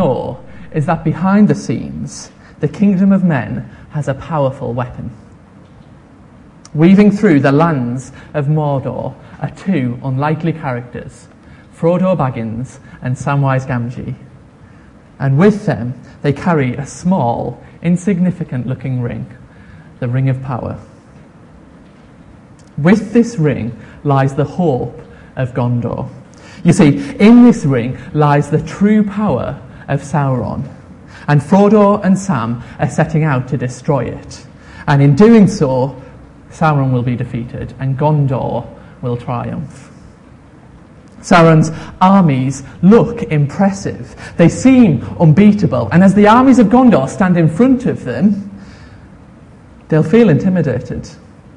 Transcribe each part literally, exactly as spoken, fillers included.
know is that behind the scenes, the kingdom of men has a powerful weapon. Weaving through the lands of Mordor are two unlikely characters, Frodo Baggins and Samwise Gamgee. And with them, they carry a small, insignificant-looking ring, the Ring of Power. With this ring lies the hope of Gondor. You see, in this ring lies the true power of Sauron, and Frodo and Sam are setting out to destroy it. And in doing so, Sauron will be defeated, and Gondor will triumph. Sauron's armies look impressive. They seem unbeatable. And as the armies of Gondor stand in front of them, they'll feel intimidated.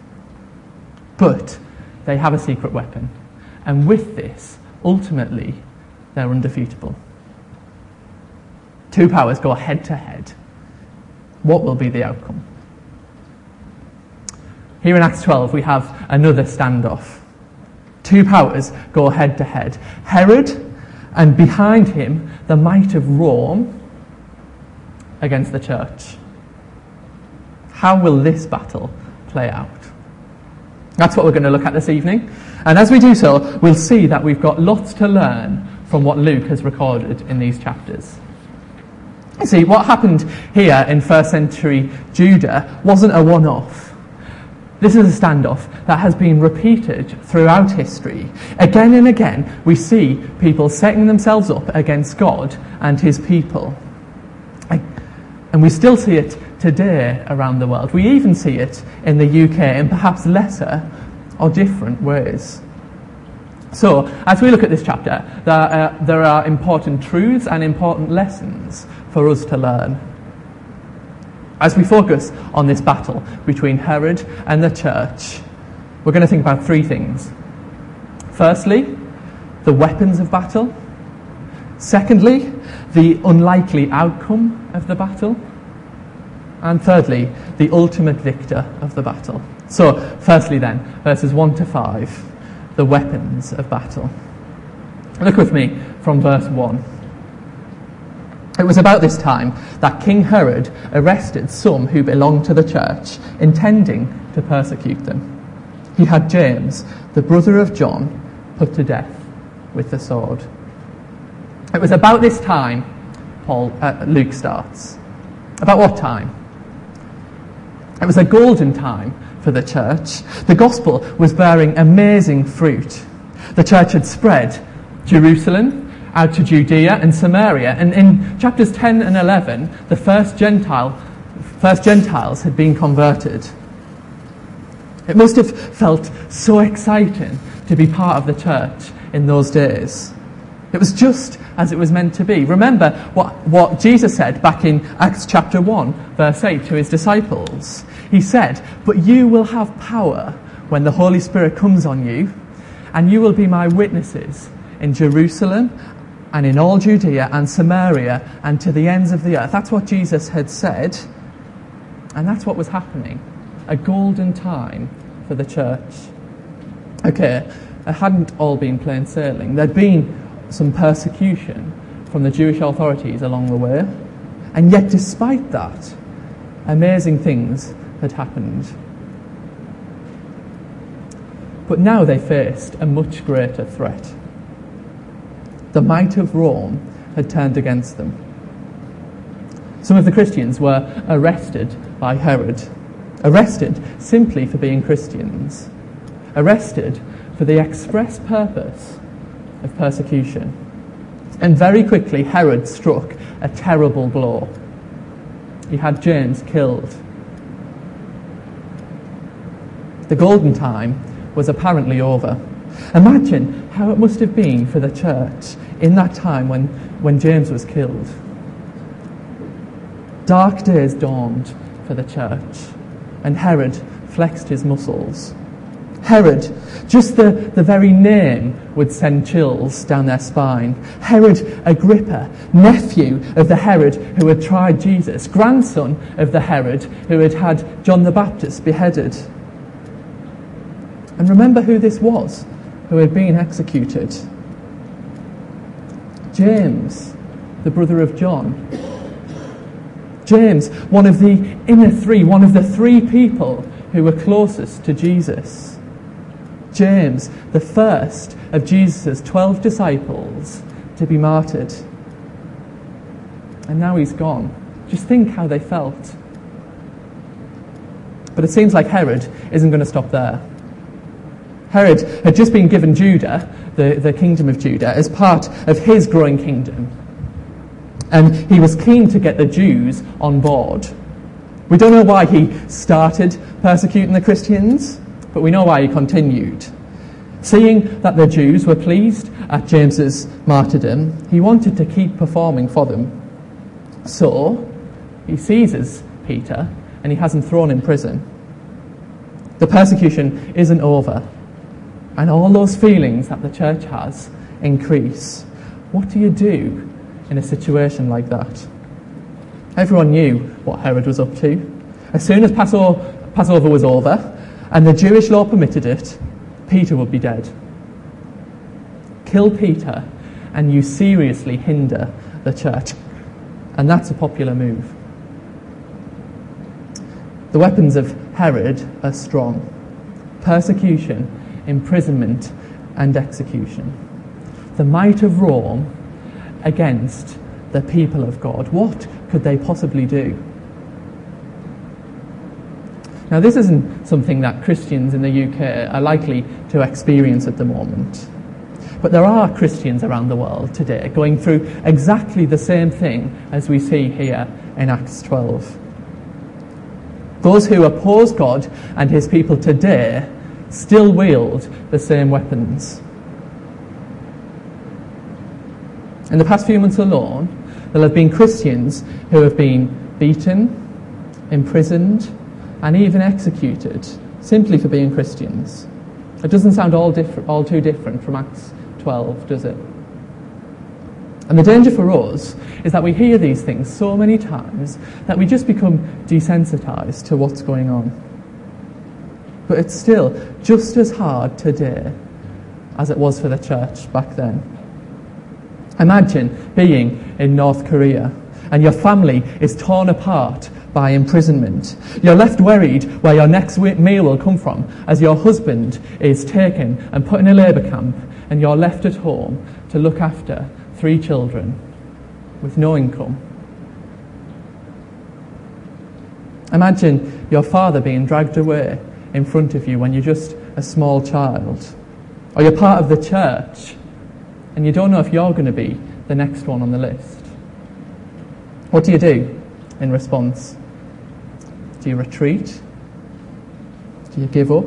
But they have a secret weapon. And with this, ultimately, they're undefeatable. Two powers go head to head. What will be the outcome? Here in Acts twelve, we have another standoff. Two powers go head to head. Herod, and behind him, the might of Rome against the church. How will this battle play out? That's what we're going to look at this evening. And as we do so, we'll see that we've got lots to learn from what Luke has recorded in these chapters. You see, what happened here in first century Judah wasn't a one-off. This is a standoff that has been repeated throughout history. Again and again, we see people setting themselves up against God and his people. And we still see it today around the world. We even see it in the U K in perhaps lesser or different ways. So, as we look at this chapter, there are, there are important truths and important lessons for us to learn. As we focus on this battle between Herod and the church, we're going to think about three things. Firstly, the weapons of battle. Secondly, the unlikely outcome of the battle. And thirdly, the ultimate victor of the battle. So, firstly then, verses one to five, the weapons of battle. Look with me from verse one. It was about this time that King Herod arrested some who belonged to the church, intending to persecute them. He had James, the brother of John, put to death with the sword. It was about this time, Paul, uh, Luke starts. About what time? It was a golden time for the church. The gospel was bearing amazing fruit. The church had spread Jerusalem, out to Judea and Samaria, and in chapters ten and eleven, the first Gentile, first Gentiles had been converted. It must have felt so exciting to be part of the church in those days. It was just as it was meant to be. Remember what, what Jesus said back in Acts chapter one, verse eight, to his disciples. He said, "But you will have power when the Holy Spirit comes on you, and you will be my witnesses in Jerusalem and in all Judea and Samaria and to the ends of the earth." That's what Jesus had said, and that's what was happening. A golden time for the church. Okay, it hadn't all been plain sailing. There'd been some persecution from the Jewish authorities along the way, and yet despite that, amazing things had happened. But now they faced a much greater threat. The might of Rome had turned against them. Some of the Christians were arrested by Herod. Arrested simply for being Christians. Arrested for the express purpose of persecution. And very quickly Herod struck a terrible blow. He had James killed. The golden time was apparently over. Imagine how it must have been for the church in that time when, when James was killed. Dark days dawned for the church, and Herod flexed his muscles. Herod, just the, the very name would send chills down their spine. Herod Agrippa, nephew of the Herod who had tried Jesus, grandson of the Herod who had had John the Baptist beheaded. And remember who this was who had been executed. James, the brother of John. James, one of the inner three, one of the three people who were closest to Jesus. James, the first of Jesus' twelve disciples to be martyred. And now he's gone. Just think how they felt. But it seems like Herod isn't going to stop there. Herod had just been given Judah, the, the kingdom of Judah, as part of his growing kingdom. And he was keen to get the Jews on board. We don't know why he started persecuting the Christians, but we know why he continued. Seeing that the Jews were pleased at James's martyrdom, he wanted to keep performing for them. So, he seizes Peter and he has him thrown in prison. The persecution isn't over, and all those feelings that the church has increase. What do you do in a situation like that? Everyone knew what Herod was up to. As soon as Passover, Passover was over, and the Jewish law permitted it, Peter would be dead. Kill Peter, and you seriously hinder the church. And that's a popular move. The weapons of Herod are strong. Persecution, imprisonment, and execution. The might of Rome against the people of God. What could they possibly do? Now, this isn't something that Christians in the U K are likely to experience at the moment. But there are Christians around the world today going through exactly the same thing as we see here in Acts twelve. Those who oppose God and his people today still wield the same weapons. In the past few months alone, there have been Christians who have been beaten, imprisoned, and even executed simply for being Christians. It doesn't sound all, different, all too different from Acts twelve, does it? And the danger for us is that we hear these things so many times that we just become desensitized to what's going on. But it's still just as hard today as it was for the church back then. Imagine being in North Korea and your family is torn apart by imprisonment. You're left worried where your next meal will come from as your husband is taken and put in a labour camp, and you're left at home to look after three children with no income. Imagine your father being dragged away in front of you when you're just a small child. Or you're part of the church and you don't know if you're going to be the next one on the list. What do you do in response? Do you retreat? Do you give up?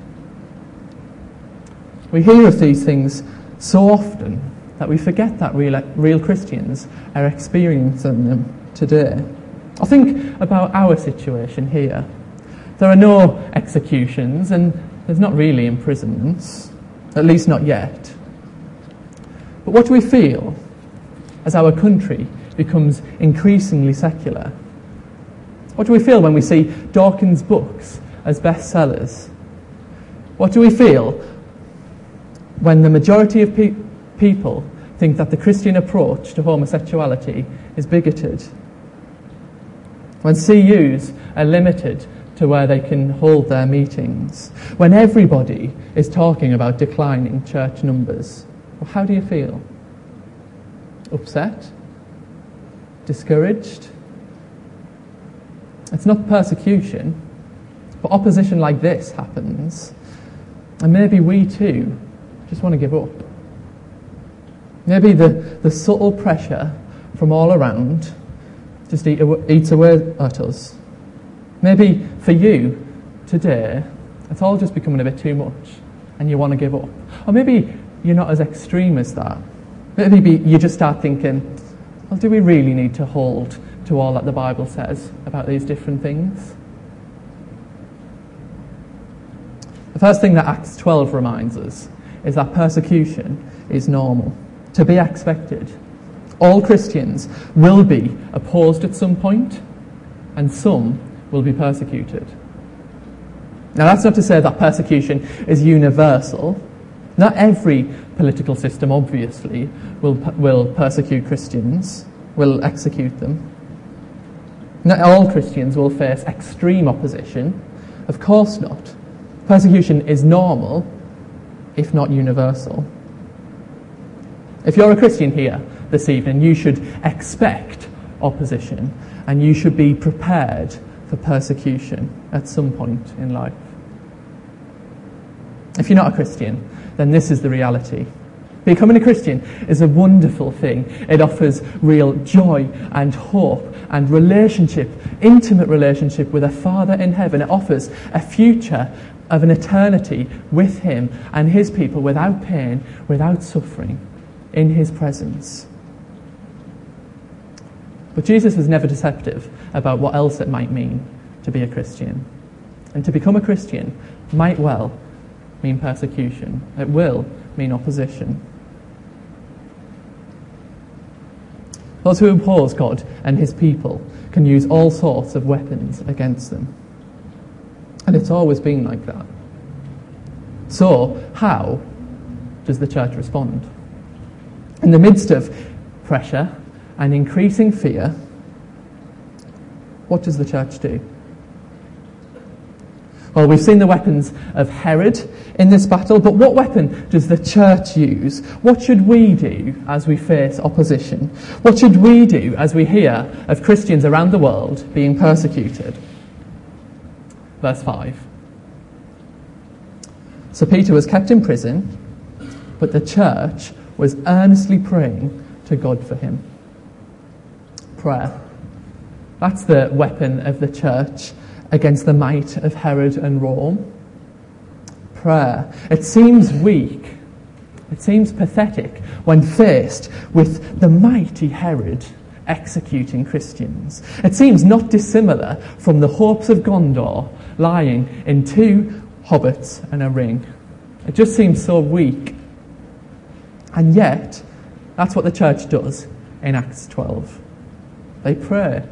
We hear of these things so often that we forget that real, real Christians are experiencing them today. I think about our situation here. There are no executions and there's not really imprisonments, at least not yet. But what do we feel as our country becomes increasingly secular? What do we feel when we see Dawkins' books as bestsellers? What do we feel when the majority of pe- people think that the Christian approach to homosexuality is bigoted? When C Us are limited to where they can hold their meetings? When everybody is talking about declining church numbers? Well, how do you feel? Upset? Discouraged? It's not persecution, but opposition like this happens. And maybe we too just want to give up. Maybe the, the subtle pressure from all around just eat, eats away at us. Maybe for you today, it's all just becoming a bit too much and you want to give up. Or maybe you're not as extreme as that. Maybe you just start thinking, well, do we really need to hold to all that the Bible says about these different things? The first thing that Acts twelve reminds us is that persecution is normal, to be expected. All Christians will be opposed at some point, and some will be persecuted. Now, that's not to say that persecution is universal. Not every political system, obviously, will will persecute Christians. will execute them. Not all Christians will face extreme opposition. Of course not. Persecution is normal, if not universal. If you're a Christian here this evening, you should expect opposition, and you should be prepared for persecution at some point in life. If you're not a Christian, then this is the reality. Becoming a Christian is a wonderful thing. It offers real joy and hope and relationship, intimate relationship with a Father in heaven. It offers a future of an eternity with him and his people without pain, without suffering, in his presence. But Jesus was never deceptive about what else it might mean to be a Christian. And to become a Christian might well mean persecution. It will mean opposition. Those who oppose God and his people can use all sorts of weapons against them. And it's always been like that. So, how does the church respond? In the midst of pressure and increasing fear, what does the church do? Well, we've seen the weapons of Herod in this battle, but what weapon does the church use? What should we do as we face opposition? What should we do as we hear of Christians around the world being persecuted? Verse five. So Peter was kept in prison, but the church was earnestly praying to God for him. Prayer. That's the weapon of the church against the might of Herod and Rome. Prayer. It seems weak. It seems pathetic when faced with the mighty Herod executing Christians. It seems not dissimilar from the hopes of Gondor lying in two hobbits and a ring. It just seems so weak. And yet, that's what the church does in Acts twelve. They pray.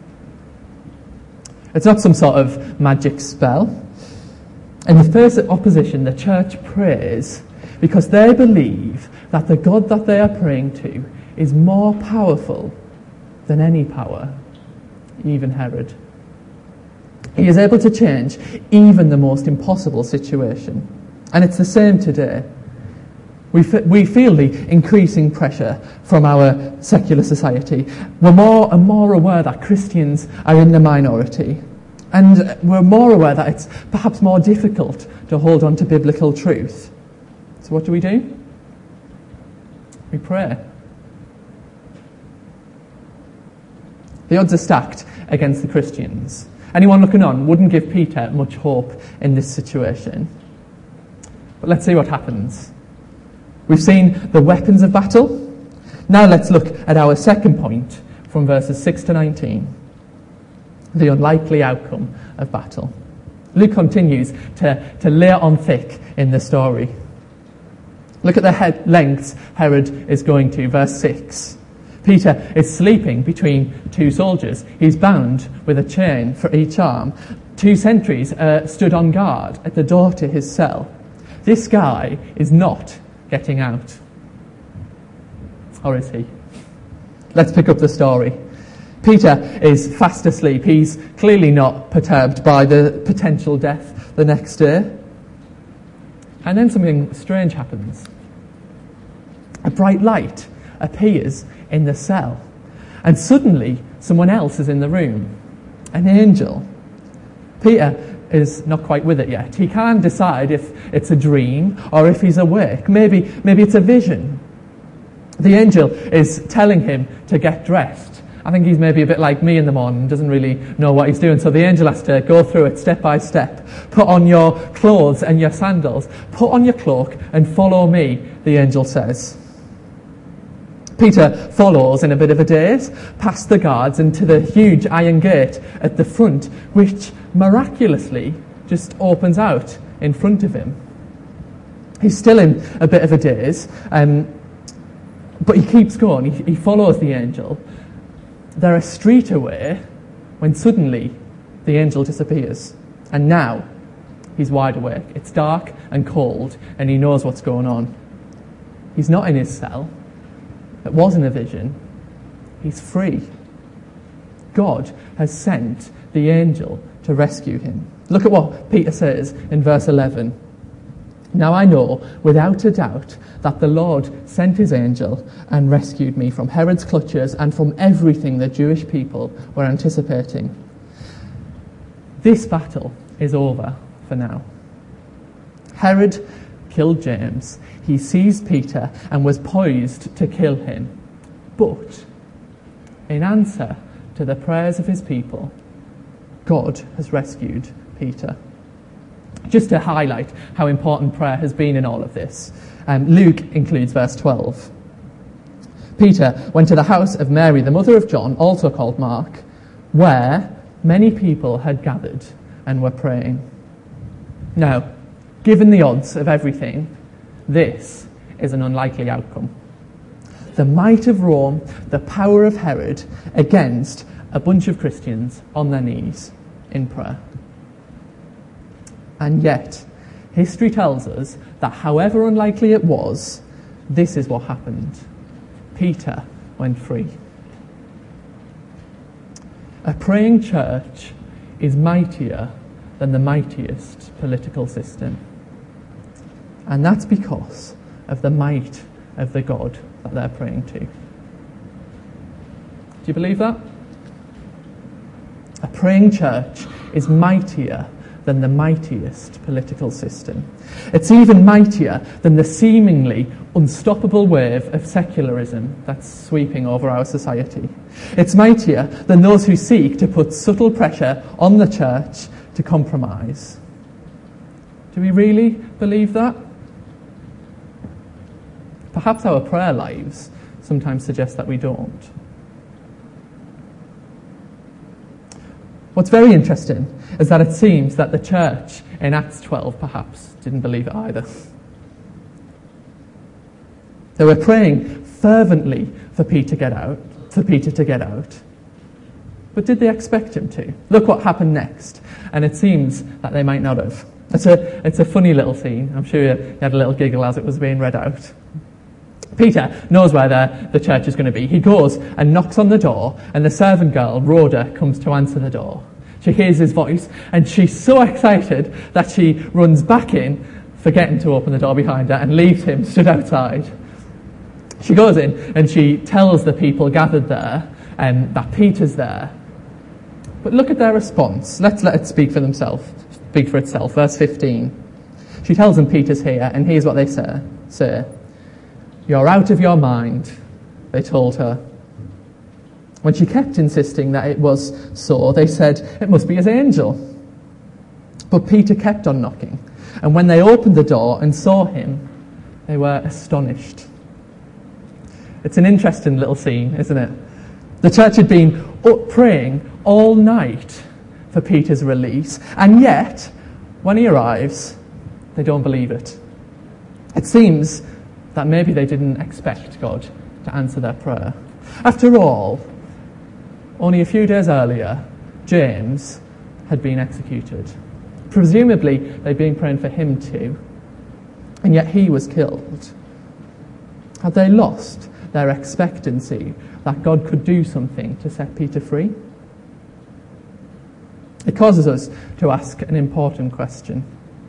It's not some sort of magic spell. In the face of opposition, the church prays because they believe that the God that they are praying to is more powerful than any power, even Herod. He is able to change even the most impossible situation. And it's the same today. We, f- we feel the increasing pressure from our secular society. We're more and more aware that Christians are in the minority. And we're more aware that it's perhaps more difficult to hold on to biblical truth. So what do we do? We pray. The odds are stacked against the Christians. Anyone looking on wouldn't give Peter much hope in this situation. But let's see what happens. We've seen the weapons of battle. Now let's look at our second point from verses six to nineteen. The unlikely outcome of battle. Luke continues to, to layer on thick in the story. Look at the head lengths Herod is going to, verse six. Peter is sleeping between two soldiers. He's bound with a chain for each arm. Two sentries uh, stood on guard at the door to his cell. This guy is not getting out. Or is he? Let's pick up the story. Peter is fast asleep. He's clearly not perturbed by the potential death the next day. And then something strange happens. A bright light appears in the cell. And suddenly, someone else is in the room. An angel. Peter is not quite with it yet. He can't decide if it's a dream or if he's awake. Maybe, maybe it's a vision. The angel is telling him to get dressed. I think he's maybe a bit like me in the morning, doesn't really know what he's doing. So the angel has to go through it step by step. Put on your clothes and your sandals. Put on your cloak and follow me, the angel says. Peter follows in a bit of a daze, past the guards and to the huge iron gate at the front, which miraculously just opens out in front of him. He's still in a bit of a daze, um, but he keeps going. He, he follows the angel. They're a street away when suddenly the angel disappears. And now he's wide awake. It's dark and cold, and he knows what's going on. He's not in his cell. It wasn't a vision. he's free. God has sent the angel to rescue him. Look at what Peter says in verse eleven. Now I know without a doubt that the Lord sent his angel and rescued me from Herod's clutches and from everything the Jewish people were anticipating. This battle is over for now. Herod killed James. He seized Peter and was poised to kill him. But in answer to the prayers of his people, God has rescued Peter. Just to highlight how important prayer has been in all of this, um, Luke includes verse twelve. Peter went to the house of Mary, the mother of John, also called Mark, where many people had gathered and were praying. Now, given the odds of everything, this is an unlikely outcome. The might of Rome, the power of Herod, against a bunch of Christians on their knees in prayer. And yet, history tells us that however unlikely it was, this is what happened. Peter went free. A praying church is mightier than the mightiest political system. And that's because of the might of the God that they're praying to. Do you believe that? A praying church is mightier than the mightiest political system. It's even mightier than the seemingly unstoppable wave of secularism that's sweeping over our society. It's mightier than those who seek to put subtle pressure on the church to compromise. Do we really believe that? Perhaps our prayer lives sometimes suggest that we don't. What's very interesting is that it seems that the church in Acts twelve perhaps didn't believe it either. They were praying fervently for Peter to get out, for Peter to get out. But did they expect him to? Look what happened next. And it seems that they might not have. It's a, it's a funny little scene. I'm sure you had a little giggle as it was being read out. Peter knows where the, the church is going to be. He goes and knocks on the door, and the servant girl, Rhoda, comes to answer the door. She hears his voice, and she's so excited that she runs back in, forgetting to open the door behind her, and leaves him stood outside. She goes in, and she tells the people gathered there um, that Peter's there. But look at their response. Let's let it speak for themselves. Speak for itself. Verse fifteen. She tells them Peter's here, and here's what they say. say. You're out of your mind, they told her. When she kept insisting that it was so, they said, it must be his angel. But Peter kept on knocking, and when they opened the door and saw him, they were astonished. It's an interesting little scene, isn't it? The church had been up praying all night for Peter's release, and yet, when he arrives, they don't believe it. It seems that maybe they didn't expect God to answer their prayer. After all, only a few days earlier, James had been executed. Presumably, they'd been praying for him too, and yet he was killed. Had they lost their expectancy that God could do something to set Peter free? It causes us to ask an important question.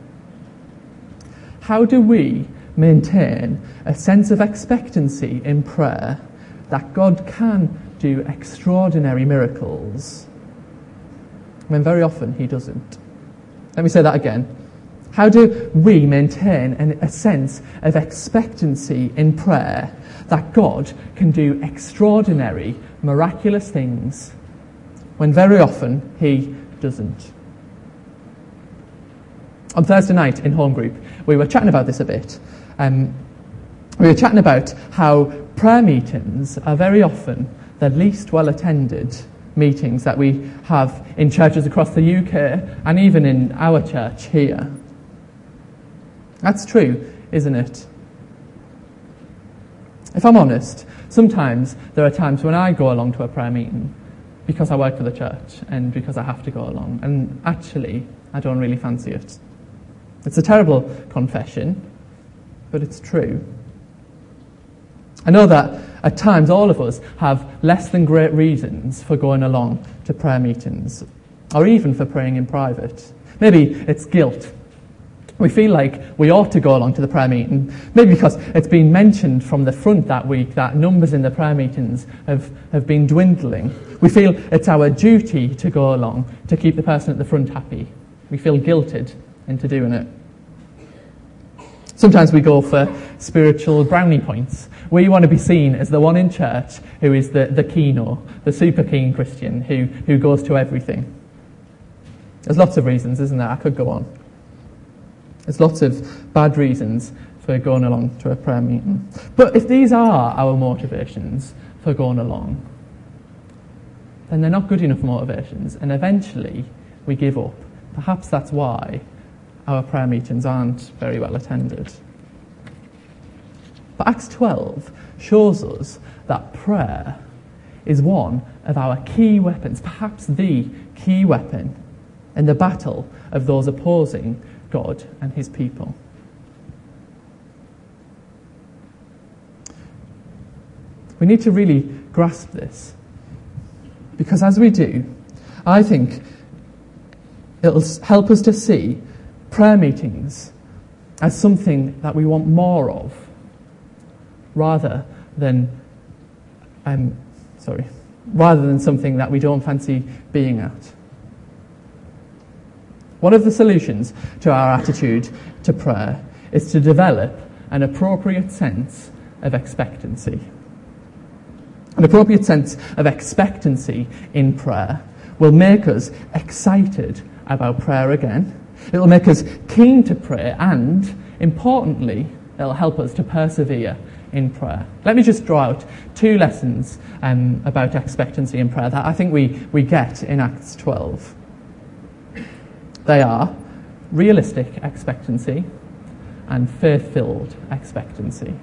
How do we maintain a sense of expectancy in prayer that God can do extraordinary miracles when very often he doesn't? Let me say that again. How do we maintain an, a sense of expectancy in prayer that God can do extraordinary, miraculous things when very often he doesn't? On Thursday night in home group, we were chatting about this a bit. Um, we were chatting about how prayer meetings are very often the least well-attended meetings that we have in churches across the U K and even in our church here. That's true, isn't it? If I'm honest, sometimes there are times when I go along to a prayer meeting because I work for the church and because I have to go along, and actually I don't really fancy it. It's a terrible confession, but it's true. I know that at times all of us have less than great reasons for going along to prayer meetings, or even for praying in private. Maybe it's guilt. We feel like we ought to go along to the prayer meeting, maybe because it's been mentioned from the front that week that numbers in the prayer meetings have, have been dwindling. We feel it's our duty to go along to keep the person at the front happy. We feel guilted into doing it. Sometimes we go for spiritual brownie points. We want to be seen as the one in church who is the, the keen-o, the super keen Christian who, who goes to everything. There's lots of reasons, isn't there? I could go on. There's lots of bad reasons for going along to a prayer meeting. But if these are our motivations for going along, then they're not good enough motivations, and eventually we give up. Perhaps that's why our prayer meetings aren't very well attended. But Acts twelve shows us that prayer is one of our key weapons, perhaps the key weapon in the battle of those opposing God and his people. We need to really grasp this, because as we do, I think it'll help us to see prayer meetings as something that we want more of, rather than, um, sorry, rather than something that we don't fancy being at. One of the solutions to our attitude to prayer is to develop an appropriate sense of expectancy. An appropriate sense of expectancy in prayer will make us excited about prayer again. It will make us keen to pray, and, importantly, it will help us to persevere in prayer. Let me just draw out two lessons um, about expectancy in prayer that I think we, we get in Acts twelve. They are realistic expectancy and faith-filled expectancy.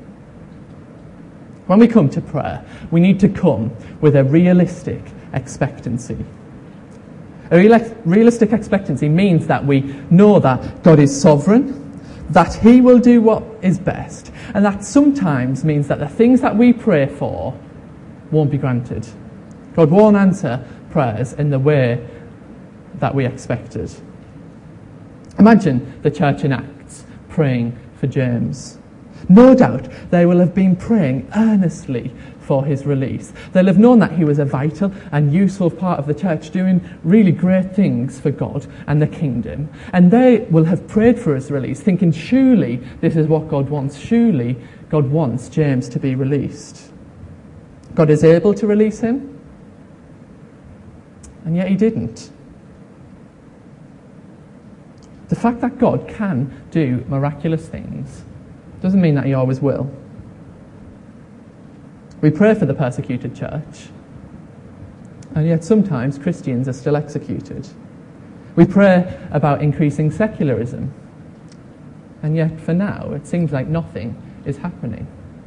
When we come to prayer, we need to come with a realistic expectancy. A real- realistic expectancy means that we know that God is sovereign, that he will do what is best, and that sometimes means that the things that we pray for won't be granted. God won't answer prayers in the way that we expected. Imagine the church in Acts praying for James. No doubt they will have been praying earnestly for his release. They'll have known that he was a vital and useful part of the church, doing really great things for God and the kingdom. And they will have prayed for his release, thinking, surely this is what God wants. Surely God wants James to be released. God is able to release him, and yet he didn't. The fact that God can do miraculous things doesn't mean that he always will. We pray for the persecuted church, and yet sometimes Christians are still executed. We pray about increasing secularism, and yet for now it seems like nothing is happening.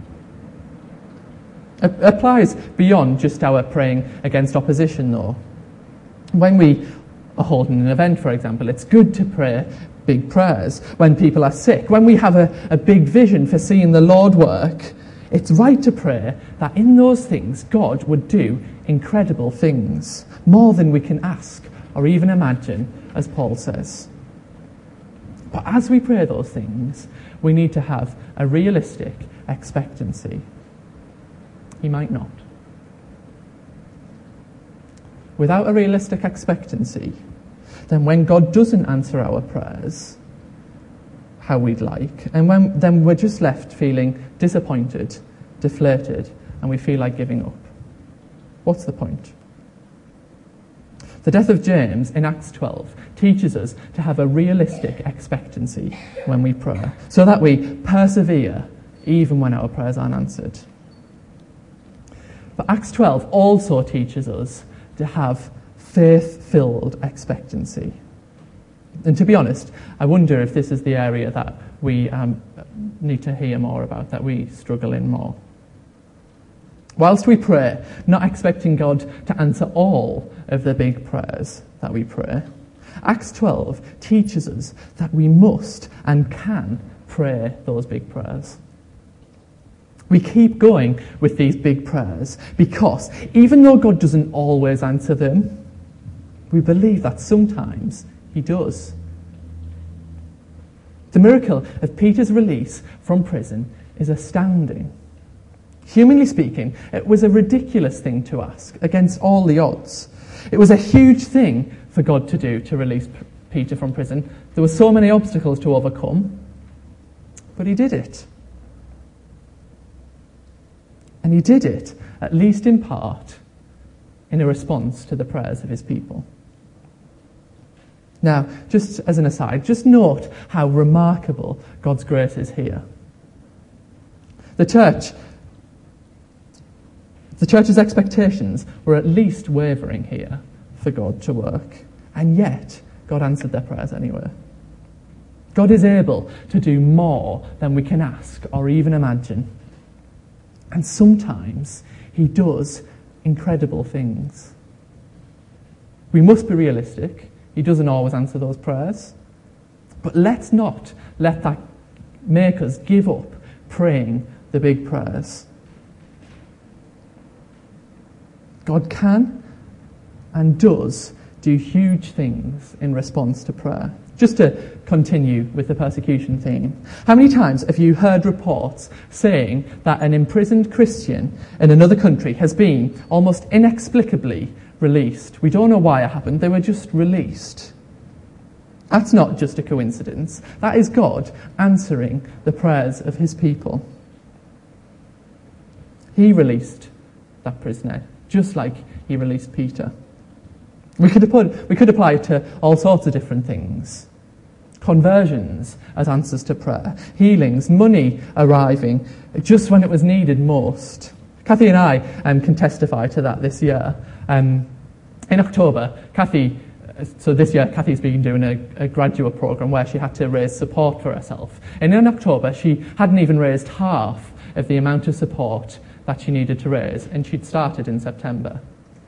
It applies beyond just our praying against opposition, though. When we are holding an event, for example, it's good to pray big prayers. When people are sick, when we have a, a big vision for seeing the Lord work, it's right to pray that in those things God would do incredible things, more than we can ask or even imagine, as Paul says. But as we pray those things, we need to have a realistic expectancy. He might not. Without a realistic expectancy, then when God doesn't answer our prayers how we'd like, and when then we're just left feeling disappointed, deflated, and we feel like giving up. What's the point? The death of James in Acts twelve teaches us to have a realistic expectancy when we pray, so that we persevere even when our prayers aren't answered. But Acts twelve also teaches us to have faith-filled expectancy. And to be honest, I wonder if this is the area that we um, need to hear more about, that we struggle in more. Whilst we pray, not expecting God to answer all of the big prayers that we pray, Acts twelve teaches us that we must and can pray those big prayers. We keep going with these big prayers because even though God doesn't always answer them, we believe that sometimes he does. The miracle of Peter's release from prison is astounding. Humanly speaking, it was a ridiculous thing to ask against all the odds. It was a huge thing for God to do to release P- Peter from prison. There were so many obstacles to overcome, but he did it. And he did it, at least in part, in a response to the prayers of his people. Now, just as an aside, just note how remarkable God's grace is here. The church, the church's expectations were at least wavering here for God to work, and yet God answered their prayers anyway. God is able to do more than we can ask or even imagine. And sometimes he does incredible things. We must be realistic. He doesn't always answer those prayers. But let's not let that make us give up praying the big prayers. God can and does do huge things in response to prayer. Just to continue with the persecution theme, how many times have you heard reports saying that an imprisoned Christian in another country has been almost inexplicably released? We don't know why it happened, they were just released. That's not just a coincidence. That is God answering the prayers of his people. He released that prisoner, just like he released Peter. We could, put, we could apply it to all sorts of different things. Conversions as answers to prayer. Healings, money arriving just when it was needed most. Kathy and I um, can testify to that this year. Um, in October, Kathy, so this year Kathy's been doing a, a graduate programme where she had to raise support for herself. And in October, she hadn't even raised half of the amount of support that she needed to raise, and she'd started in September.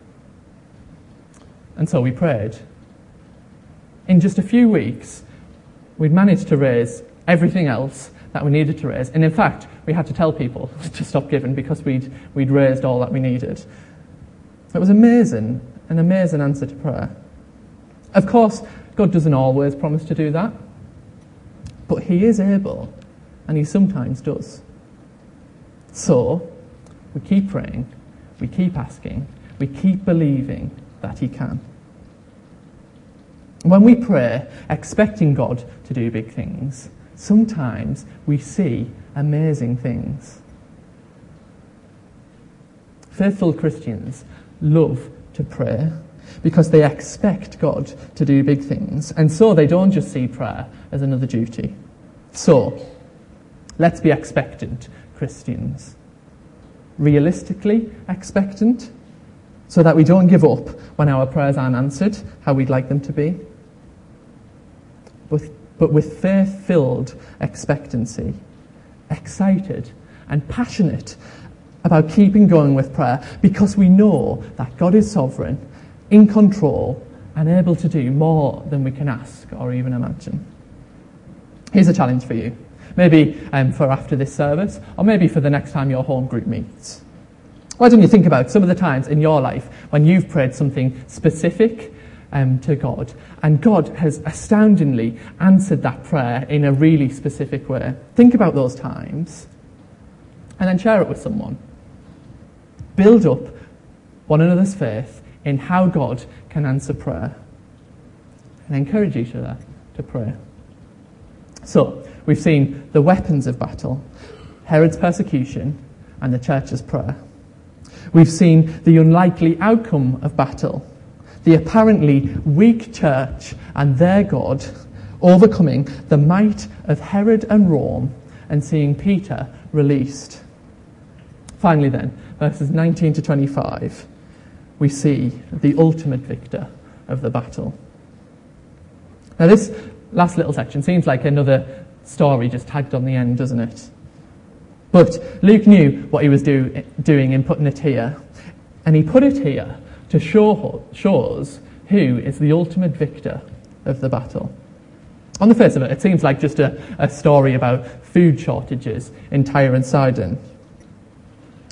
And so we prayed. In just a few weeks, we'd managed to raise everything else that we needed to raise. And in fact, we had to tell people to stop giving because we'd, we'd raised all that we needed. It was amazing, an amazing answer to prayer. Of course, God doesn't always promise to do that, but he is able, and he sometimes does. So, we keep praying, we keep asking, we keep believing that he can. When we pray, expecting God to do big things, sometimes we see amazing things. Faithful Christians love to pray because they expect God to do big things, and so they don't just see prayer as another duty. So, let's be expectant Christians. Realistically expectant, so that we don't give up when our prayers aren't answered how we'd like them to be. But, but with faith-filled expectancy, excited and passionate about keeping going with prayer because we know that God is sovereign, in control, and able to do more than we can ask or even imagine. Here's a challenge for you. Maybe um, for after this service, or maybe for the next time your home group meets. Why don't you think about some of the times in your life when you've prayed something specific um, to God, and God has astoundingly answered that prayer in a really specific way. Think about those times, and then share it with someone. Build up one another's faith in how God can answer prayer, and encourage each other to pray. So, we've seen the weapons of battle, Herod's persecution, and the church's prayer. We've seen the unlikely outcome of battle, the apparently weak church and their God overcoming the might of Herod and Rome and seeing Peter released. Finally then, verses nineteen to twenty-five, we see the ultimate victor of the battle. Now this last little section seems like another story just tagged on the end, doesn't it? But Luke knew what he was do, doing in putting it here, and he put it here to show, show us who is the ultimate victor of the battle. On the face of it, it seems like just a, a story about food shortages in Tyre and Sidon.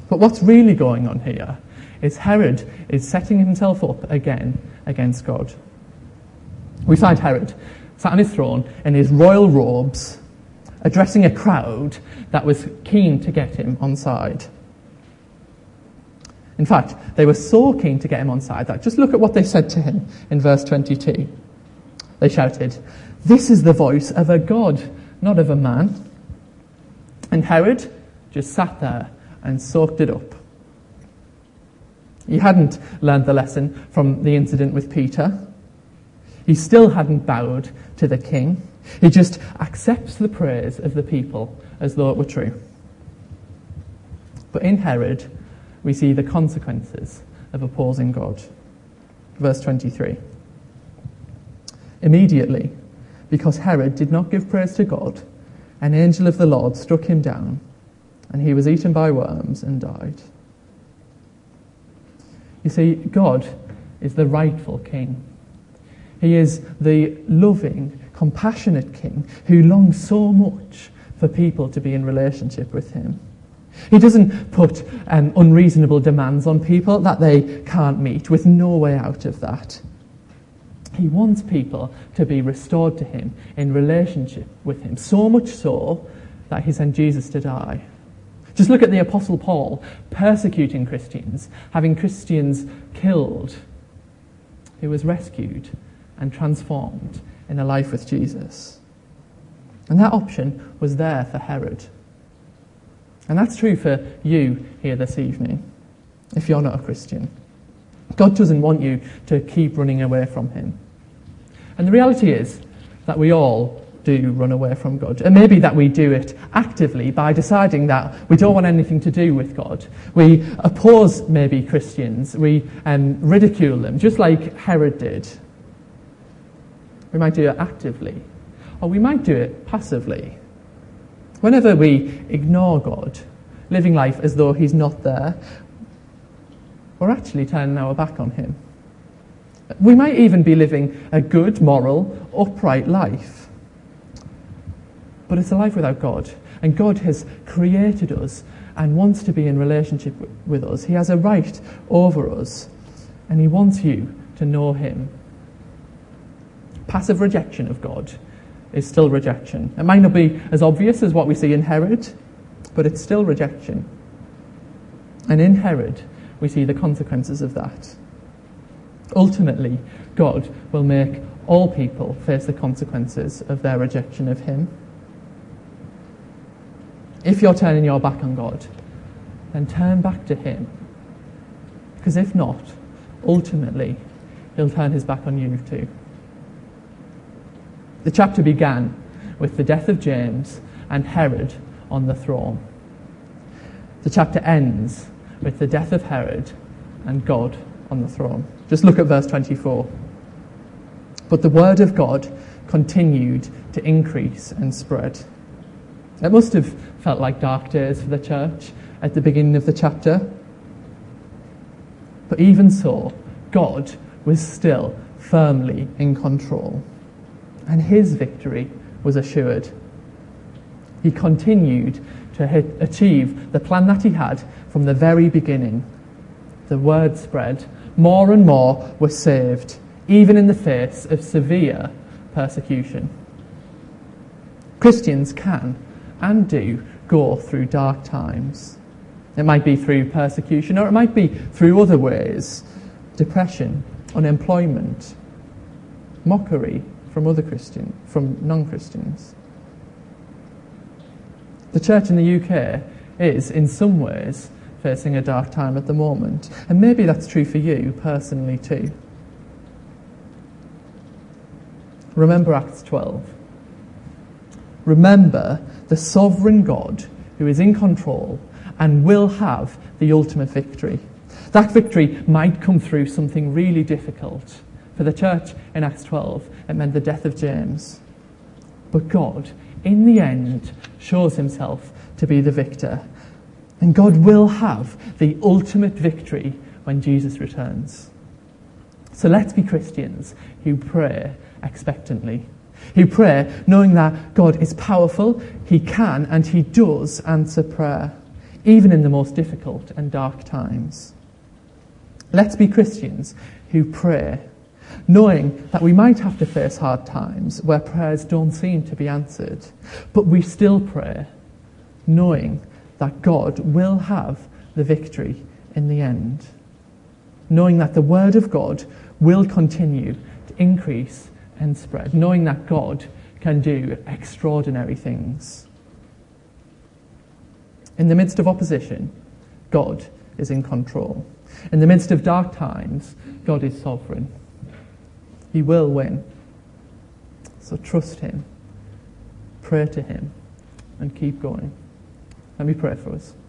But what's really going on here is Herod is setting himself up again against God. We find Herod sat on his throne in his royal robes, addressing a crowd that was keen to get him on side. In fact, they were so keen to get him on side that just look at what they said to him in verse twenty-two. They shouted, "This is the voice of a god, not of a man." And Herod just sat there and soaked it up. He hadn't learned the lesson from the incident with Peter. He still hadn't bowed to the king. He just accepts the praise of the people as though it were true. But in Herod, we see the consequences of opposing God. Verse twenty-three. Immediately, because Herod did not give praise to God, an angel of the Lord struck him down, and he was eaten by worms and died. You see, God is the rightful king. He is the loving, compassionate king who longs so much for people to be in relationship with him. He doesn't put um, unreasonable demands on people that they can't meet, with no way out of that. He wants people to be restored to him in relationship with him, so much so that he sent Jesus to die. Just look at the Apostle Paul persecuting Christians, having Christians killed. He was rescued and transformed in a life with Jesus. And that option was there for Herod. And that's true for you here this evening, if you're not a Christian. God doesn't want you to keep running away from him. And the reality is that we all do run away from God. And maybe that we do it actively by deciding that we don't want anything to do with God. We oppose maybe Christians. We um, ridicule them, just like Herod did. We might do it actively, or we might do it passively. Whenever we ignore God, living life as though he's not there, we're actually turning our back on him. We might even be living a good, moral, upright life. But it's a life without God. And God has created us and wants to be in relationship with us. He has a right over us. And he wants you to know him. Passive rejection of God is still rejection. It might not be as obvious as what we see in Herod, but it's still rejection. And in Herod, we see the consequences of that. Ultimately, God will make all people face the consequences of their rejection of him. If you're turning your back on God, then turn back to him. Because if not, ultimately, he'll turn his back on you too. The chapter began with the death of James and Herod on the throne. The chapter ends with the death of Herod and God on the throne. Just look at verse twenty-four. But the word of God continued to increase and spread. It must have felt like dark days for the church at the beginning of the chapter. But even so, God was still firmly in control. And his victory was assured. He continued to hit, achieve the plan that he had from the very beginning. The word spread. More and more were saved, even in the face of severe persecution. Christians can and do go through dark times. It might be through persecution, or it might be through other ways. Depression, unemployment, mockery from other Christians, from non-Christians. The church in the U K is, in some ways, facing a dark time at the moment. And maybe that's true for you personally too. Remember Acts twelve. Remember the sovereign God who is in control and will have the ultimate victory. That victory might come through something really difficult. For the church in Acts twelve, it meant the death of James. But God, in the end, shows himself to be the victor. And God will have the ultimate victory when Jesus returns. So let's be Christians who pray expectantly, who pray knowing that God is powerful, he can and he does answer prayer, even in the most difficult and dark times. Let's be Christians who pray, knowing that we might have to face hard times where prayers don't seem to be answered, but we still pray, knowing that God will have the victory in the end, knowing that the Word of God will continue to increase and spread, knowing that God can do extraordinary things. In the midst of opposition, God is in control. In the midst of dark times, God is sovereign. He will win. So trust him, pray to him, and keep going. Let me pray for us.